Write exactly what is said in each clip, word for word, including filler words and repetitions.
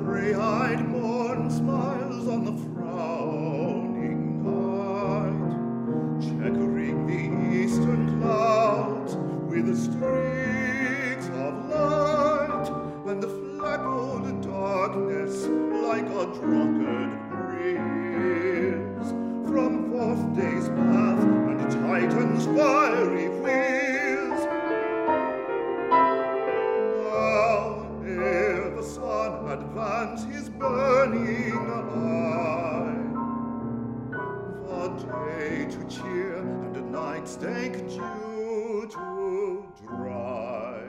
grey-eyed morn smiles on the frowning night, checkering the eastern clouds with the streaks of light, and the fleckled darkness like a drunkard breeze from fourth day's path and Titan's fiery wheels. Now, ere the sun advance his burning eye, the day to cheer and a night's dank dew to dry,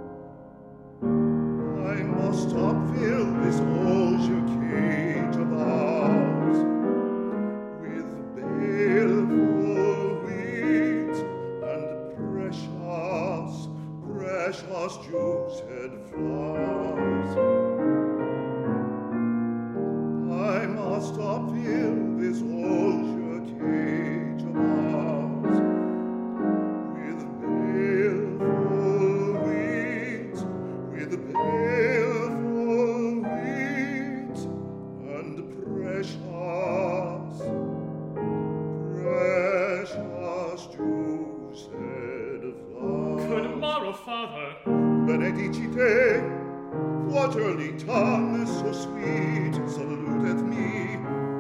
I must upfill this osier cage of ours with baleful weeds and precious, precious juiced flowers. I must upfill this osier cage of ours with baleful weeds, with baleful weeds and precious, precious juiced flowers. Good morrow, Father. Benedicite, what early tongue so sweet saluteth me?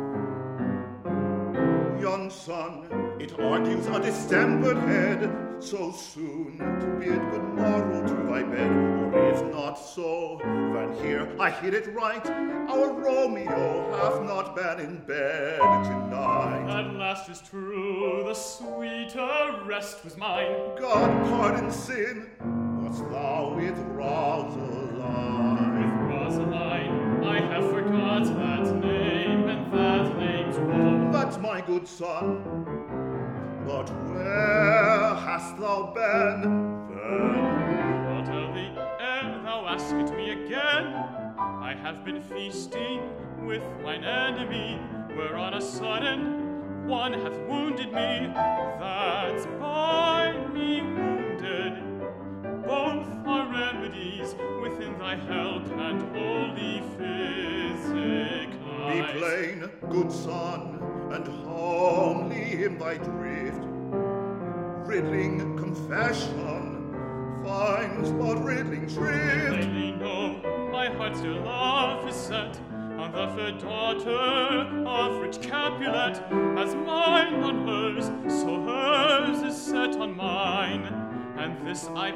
Young son, it argues a distempered head, so soon to bid good morrow to thy bed. Or if not so, then here I hear it right, our Romeo hath not been in bed tonight. At last is true, the sweeter rest was mine. God pardon sin, wast thou with Rosaline? With Rosaline, I have forgot that name, and that name's woe. But my good son, but where hast thou been then? I'll tell thee, ere thou ask it me again. I have been feasting with mine enemy, where on a sudden one hath wounded me. That's by me wounded. Both are remedies within thy help and holy physic lies. Be plain, good son, and homely in thy drift. Riddling confession finds but riddling shrift. Plainly know my heart's dear love is set on the fair daughter of rich Capulet, as mine on hers, so hers is set on mine. And this I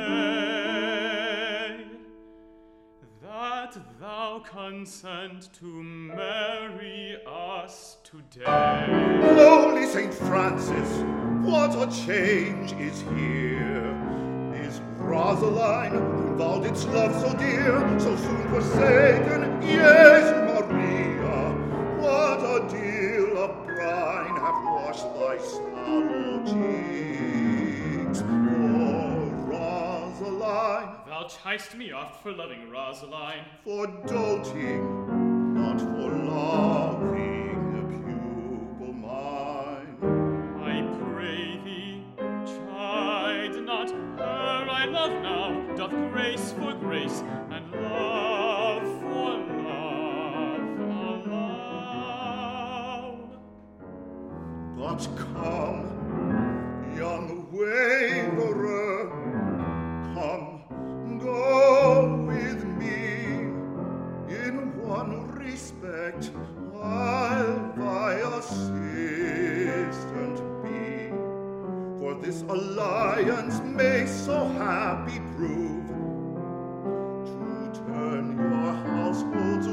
pray, that thou consent to marry us today. Holy Saint Francis, what a change is here! Is Rosaline, whom thou didst love so dear, so soon forsaken? Yes, Maria, what a deal of brine hath washed thy sallow cheeks. Oh, Rosaline, Thou chidest me oft for loving Rosaline. for doting, not for loving a pupil mine. I pray thee, chide not her I love now, doth grace for grace, and love for love allow. But come, young waverer, come, go with me. In one respect, I'll thy assistant be, for this alliance may so happy prove to turn your household's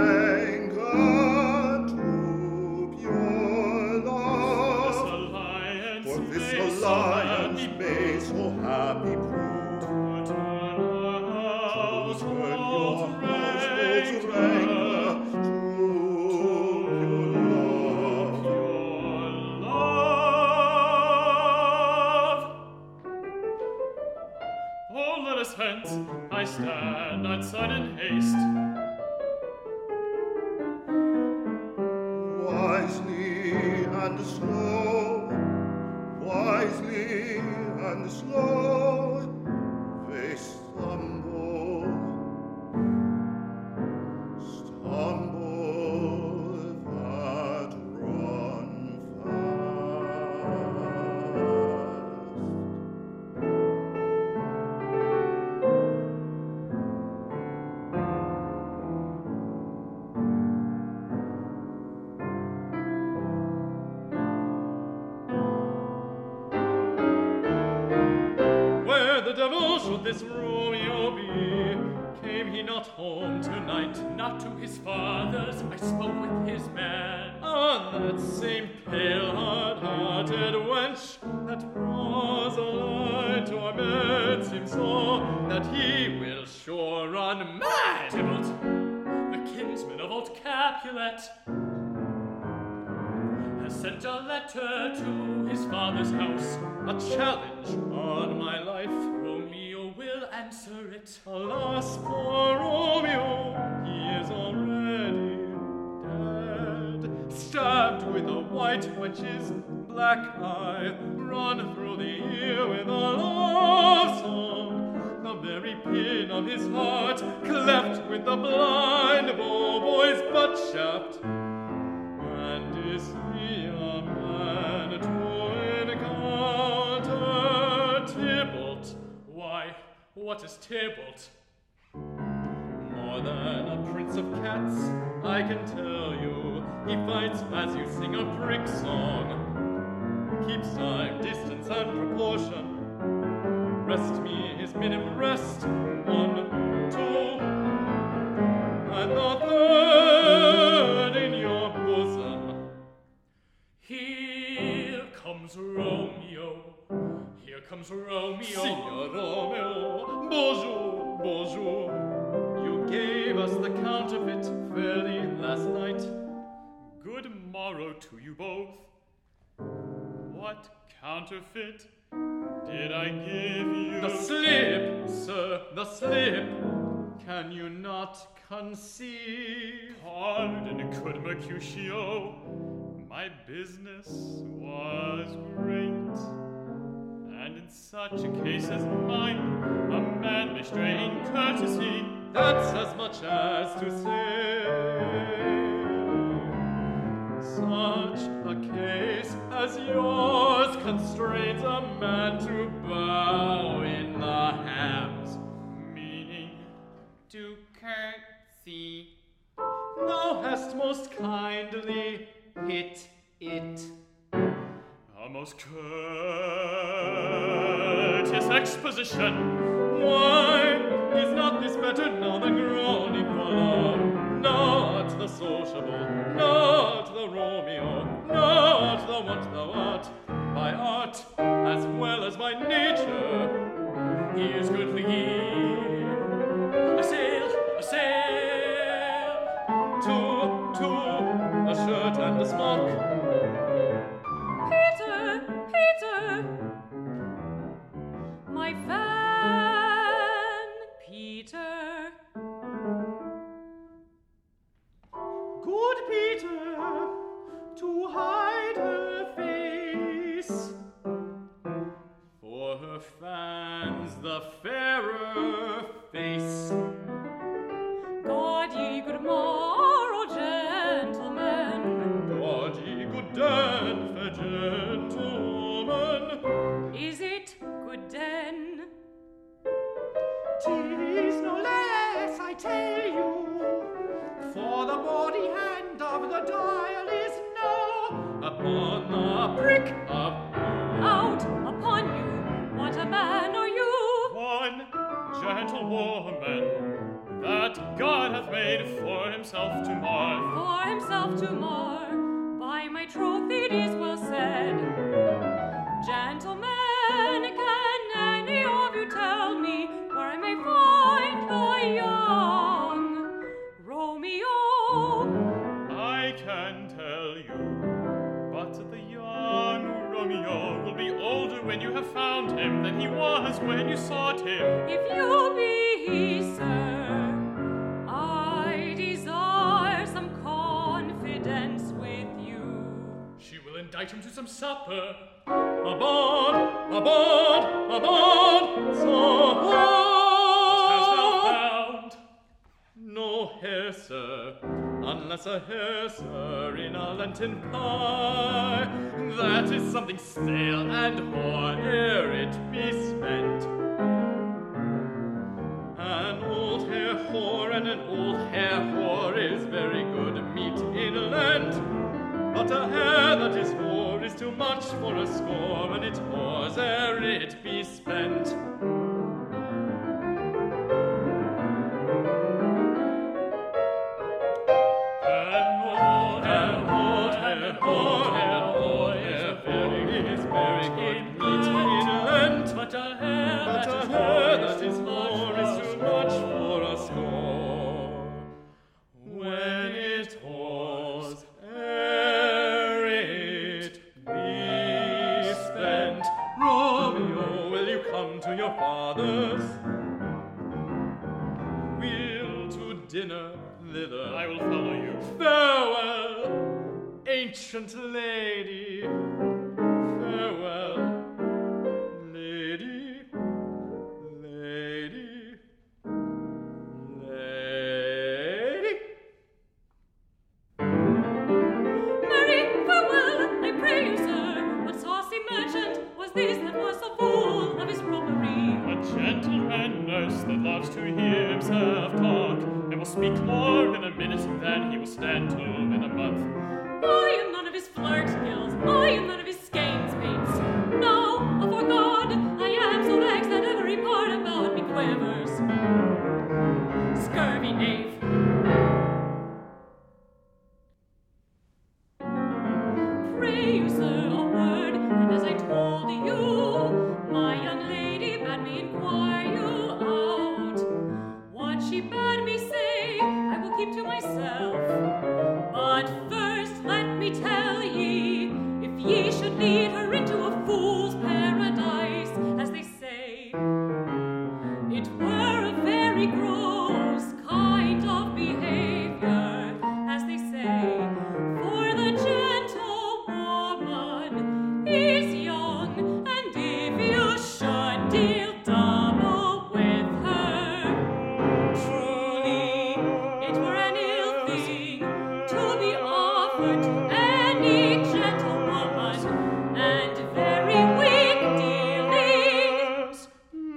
rancor to pure love. This alliance For this may so alliance happy may so happy prove to turn our to turn your household's household's rancor rancor to pure love. your love. Oh, let us hence, I stand at sudden haste. Wisely and slow, wisely and slow, they stumble. this Romeo be? Came he not home tonight? Not to his father's, I spoke with his man. On that same pale hard-hearted wench, that Rosaline torments him so, that he will sure run mad. Tybalt, the kinsman of old Capulet, has sent a letter to his father's house, a challenge on my life. Romeo will answer it. Alas, poor Romeo, he is already dead, stabbed with a white wench's black eye, run through the ear with a love song, the very pin of his heart cleft with the blind boy's butt shaft. And is he a man to encounter Tybalt? Why, what is Tybalt? More than a prince of cats, I can tell you. He fights as you sing a brick song, keeps time, distance, and proportion. Rest me his minim rest. One, two, and the third in your bosom. Here comes Romeo. Here comes Romeo. Signor Romeo, bonjour, bonjour. You gave us the counterfeit fairly last night. Good morrow to you both. What counterfeit did I give you? The slip, sir, the slip. Can you not conceive? Pardon, good Mercutio. My business was great, and in such a case as mine, a man may stray in courtesy. That's as much as to say, such a case as yours constrains a man to bow in the hams. Meaning, To curtsy. Thou hast most kindly hit it. a most courteous exposition. Why is not this better now than grown equal? Not the sociable, not the Romeo, not the what thou art, by art as well as by nature. Here's good for ye. A sail, a sail. Two, two, a shirt and a smock. Peter, Peter, my fan, Peter. Good Peter, to hide her face, for her fans the fairer face. God ye good morrow, gentlemen. God ye good den, fair gentlemen. Is it good den? Tis no less, I tell you, for the body hand of the dial is now upon the brick of Out upon you, what a man are you? One gentlewoman that God hath made for himself to mar. For himself to mar, by my troth it is well said. Gentlemen, can any of you tell me where I may find the young Romeo? I can tell you, but the young Romeo will be older when you have found him than he was when you sought him. If you be, sir, I desire some confidence with you. She will indict him to some supper. aboard, aboard, aboard, so Hast thou found? No hair, sir, unless a hair, sir, in a Lenten pie. That is something stale and hoar ere it be spent. An old hair whore and an old hair whore is very good meat in Lent. But a hair that is hoar is too much for a score, and it whores ere it be spent. dinner thither. I will follow you. Farewell, ancient lady. Farewell, lady, lady, lady. Marry, farewell, I pray you, sir. What saucy merchant was this that was so full of his robbery? A gentleman, nurse, that loves to hear himself talk, and will speak more in a minute than he will stand to in a month. I am none of his flirt skills. I am none of his skeins mates. No, afore God, I am so vexed that every part about me quivers. Scurvy knave. Pray you, sir, a word, and as I told you, my young lady bade me inquire you out. What she bade me say, I will keep to myself. But first let me tell ye, if ye should lead her into a fool's paradise, as they say, it were a very gross kind of behavior, as they say, for the gentlewoman is young, and if you should deal double with her, truly it were an ill thing to be offered to any gentlewoman, and very weak dealings.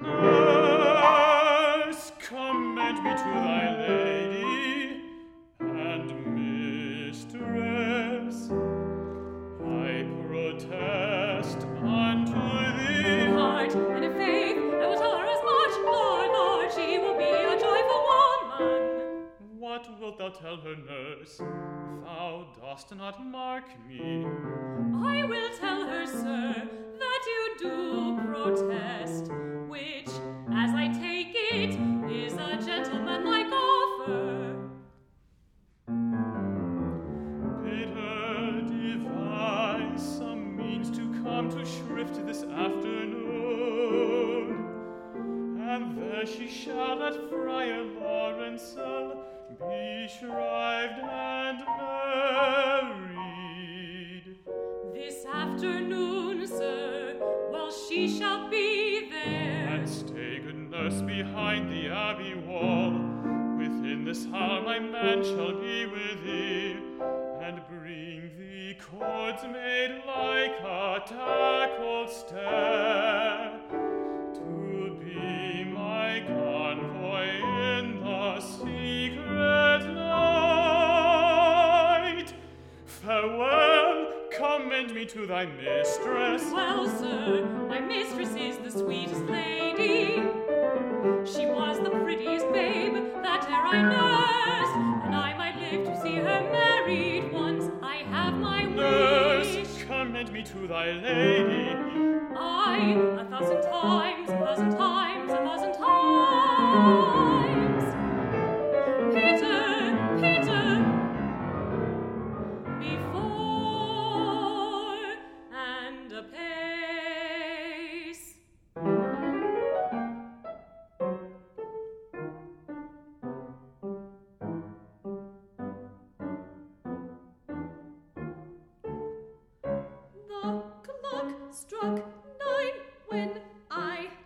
Nurse, commend me to thy lady and mistress. I protest unto thee. Heart and a faith, I will tell her as much. Lord, Lord, she will be a joyful woman. What wilt thou tell her, nurse? Thou dost not mark me. I will tell her, sir, that you do protest, which, as I take it, is a gentlemanlike offer. Bid her devise some means to come to Shrift this afternoon, and there she shall at Friar Lawrencel be shrived and married. This afternoon, sir, while she shall be there. And stay, good nurse, behind the abbey wall. Within this hour my man shall be with thee, and bring thee cords made like a tackled stair, to be my convoy in the secret night. Farewell, commend me to thy mistress. Well, sir, my mistress is the sweetest lady. She was the prettiest babe that e'er I nursed, and I might live to see her married once. I have my Nurse, wish. commend me to thy lady. I, a thousand times, a thousand times, a thousand times. Peter, Peter, before and apace. The clock struck nine when I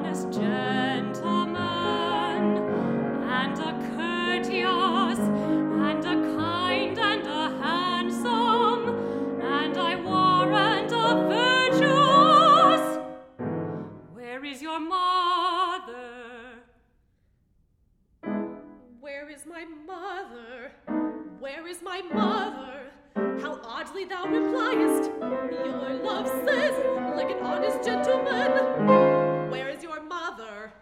honest gentleman, and a courteous, and a kind, and a handsome, and I warrant a virtuous. Where is your mother? Where is my mother? Where is my mother? How oddly thou repliest. Your love says, like an honest gentleman. Where is your mother?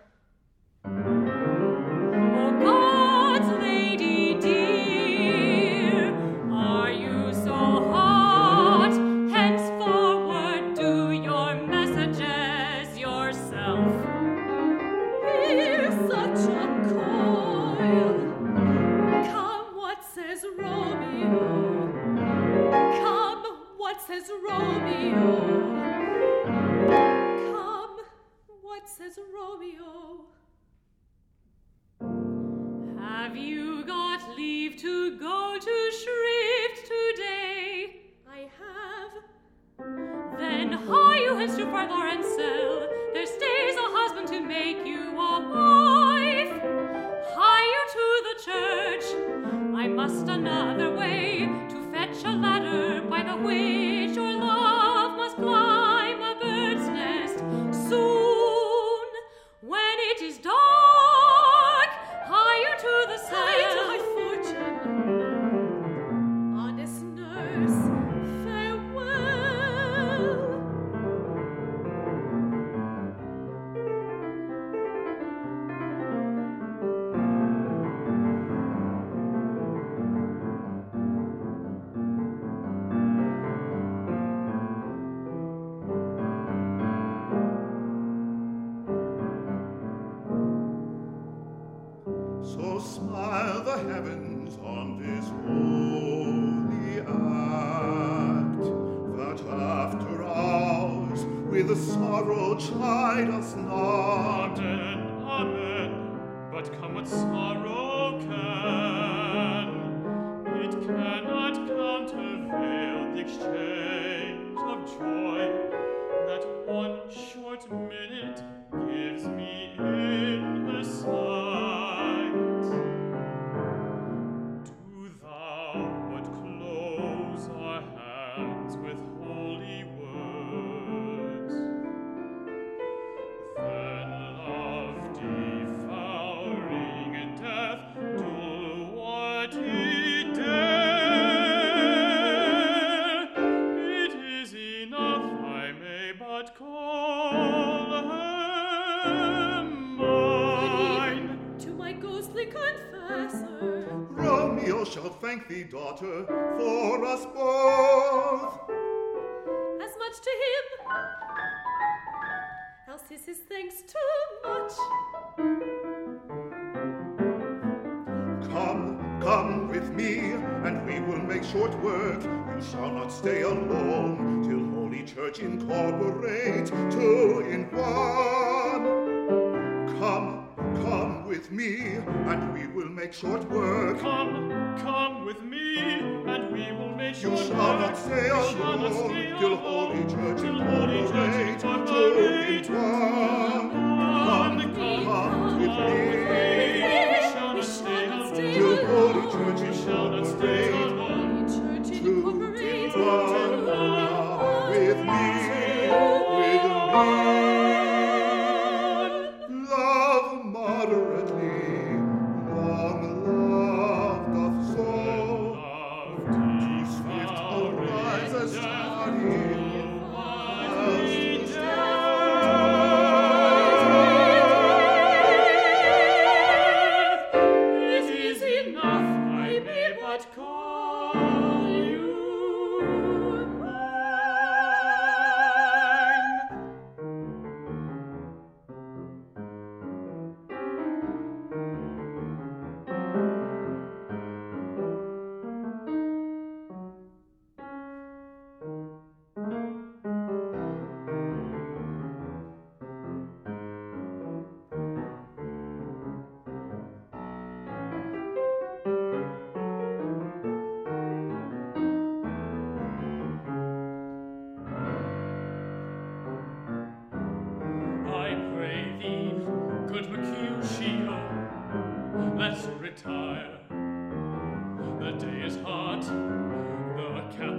Oh, God's lady dear, are you so hot? Henceforward do your messages yourself. Here's such a coil. Come, what says Romeo? Come, what says Romeo? Come, what says Romeo? Have you got leave to go to Shrift today? I have. Then hie you hence to Far Lawrencel. There stays a husband to make you a wife. Hie you to the church. I must another way to fetch a ladder by the which your love must climb a bird's nest. Soon, when it is dark, hie you to the Hie to cell. my fortune. Honest nurse, farewell. So smile the heavens on this holy act, that after ours with sorrow chide us not. Amen, amen. But come what sorrow can, it cannot countervail the exchange of joy that one short minute gives me in her sight. Do thou but close our hands with holy words, then love devouring death do what he dare. It is enough I may but call her mine. To my ghostly confessor. Romeo shall thank thee, daughter, for us both. As much to him, else is his thanks too much. Come, come with me, and we will make short work. You shall not stay alone till Holy Church incorporate two in one. Come, come with me, and we will make short work. Come, come with me, and we will make You short shall work. not stay You shall not alone stay till alone Holy Church till Holy Church incorporate two incorporate in one. Come, come with me, We shall not stay alone. till Holy Church We shall not stay incorporate alone. Church two incorporates in one. With me, with me. Love moderately, long love doth sow. Too swift arise as tardy, as It is enough I may but call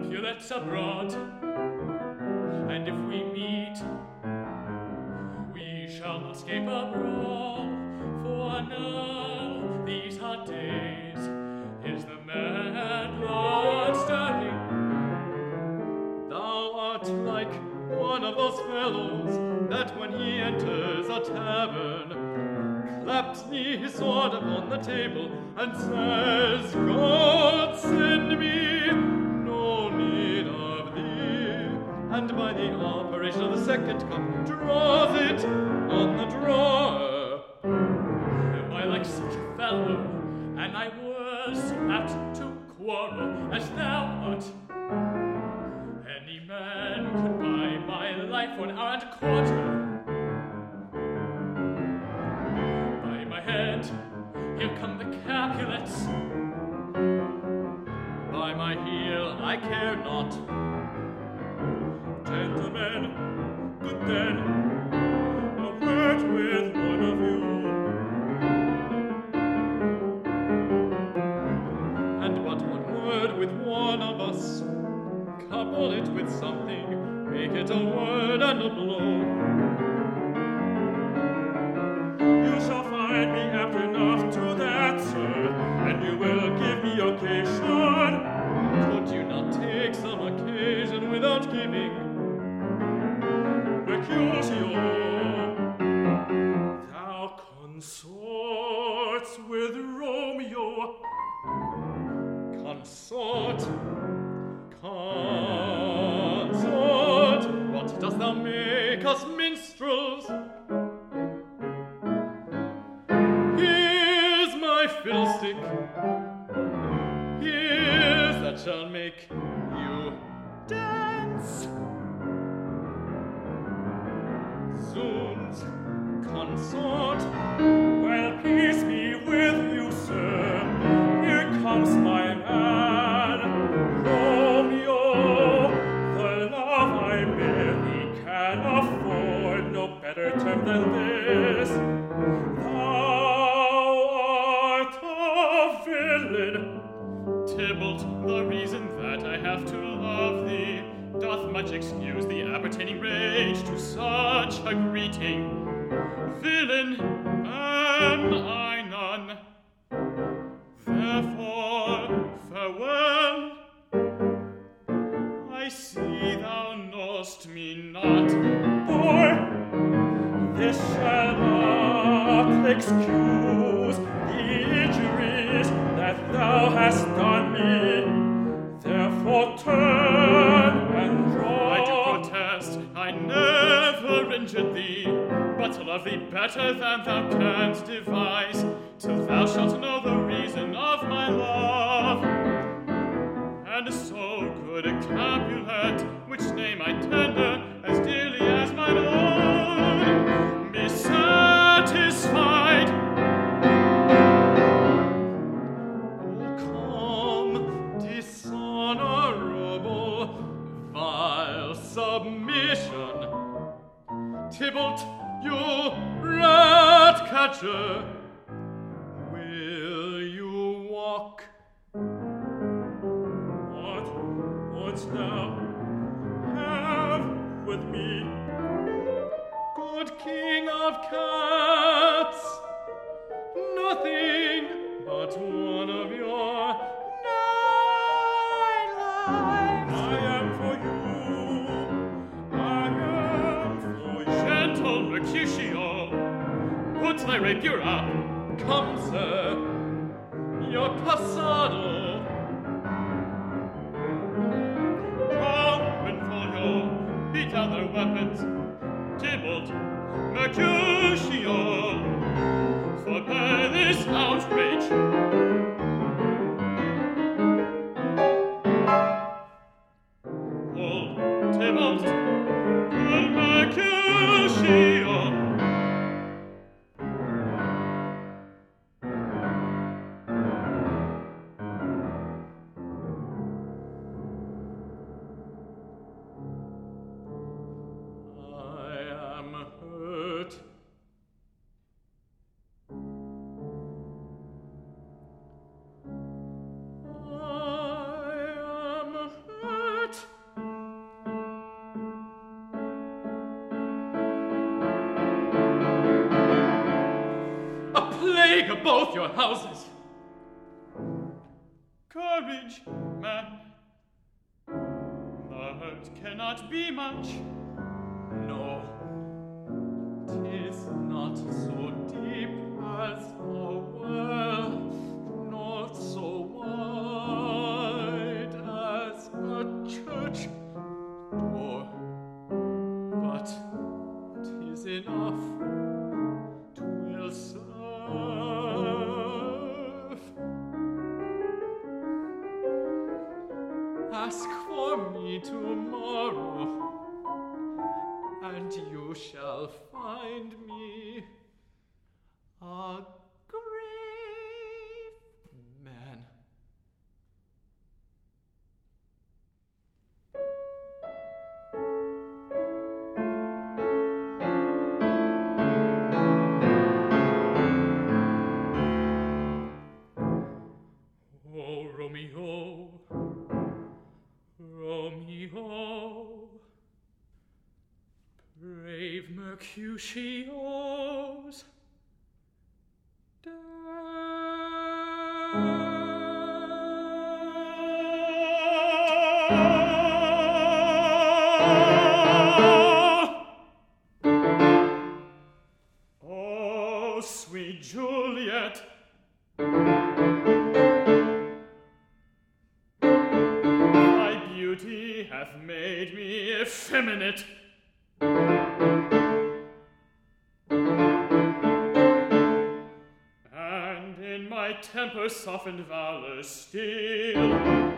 Capulets abroad, and if we meet, we shall not escape a brawl, for now, these hot days, is the mad Lord stirring. Thou art like one of those fellows that when he enters a tavern, claps his sword upon the table and says, God send me no need of thee, and by the operation of the second cup draws it on the drawer. Am I like such a fellow, and I was apt to quarrel as thou art? Any man could buy my life for an hour and a quarter. By my head, here come the Capulets. By my heel, I care not. Gentlemen, good then, a word with one of you. And but one word with one of us, couple it with something, make it a word and a blow. You shall find me apt enough to that, sir, and you will give me occasion. Could you not take some occasion without giving? Mercutio, thou consorts with Romeo. Consort, consort, what dost thou make us minstrels? Here's my fiddlestick, here's that shall make you dance. Zoons, consort, well, peace be with you, sir. Here comes my man, Romeo. The love I bear thee can afford no better term than this. Thou art a villain. Tybalt, the reason that I have to love thee doth much excuse the appertaining rage to such a greeting. Villain am I none, therefore farewell. I see thou know'st me not. Boy, this shall not excuse the injuries that thou hast done me. Therefore turn and draw. I do protest, I never injured thee, but love thee better than thou canst devise, till thou shalt know the reason of my love. And so good a Capulet, which name I tender as dearly as mine own, be satisfied. O come, dishonorable, vile submission. Tybalt, you rat-catcher, will you walk? What wouldst thou have with me? Good king of cats, nothing but one of your nine lives. I am for you, I am for you. Gentle Mercutio, put thy rapier up. Come, sir, your passado. Come, Benfolio, beat down their weapons. Tybalt, Mercutio, forbear this outrage. Hold, Tybalt, good Mercutio. take both your houses. Courage, man. The hurt cannot be much. No, 'tis not so deep as a well, not so wide as a church door, but 'tis enough, 'twill serve. Ask for me tomorrow, and you shall find me a grave man. Oh, Romeo, Romeo, brave Mercutio's death. Oh, sweet Juliet, thy beauty hath made me effeminate. And in my temper softened valor still,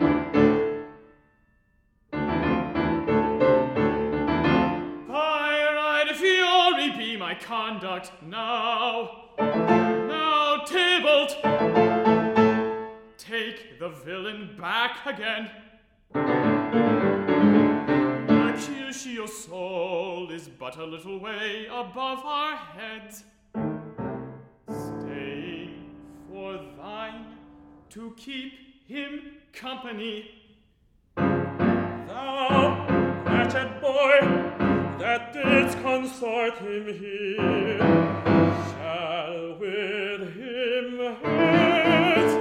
fire-eyed fury be my conduct now. Now, Tybalt, take the villain back again. Mercutio's soul is but a little way above our heads, staying for thine to keep him company. Thou, wretched boy, that didst consort him here, shall with him hate.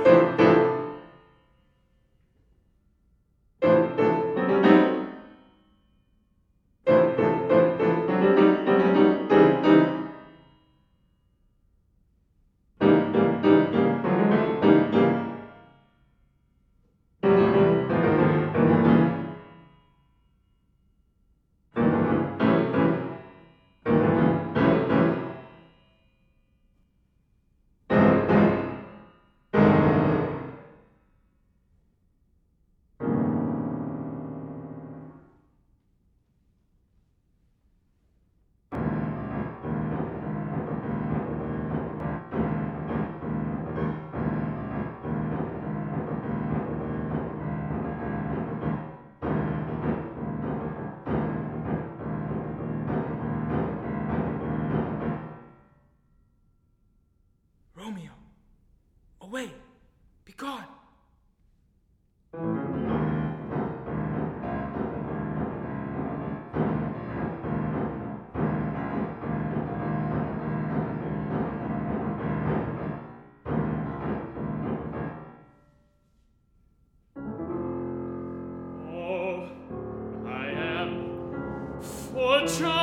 Romeo, away, be gone. Oh, I am for joy.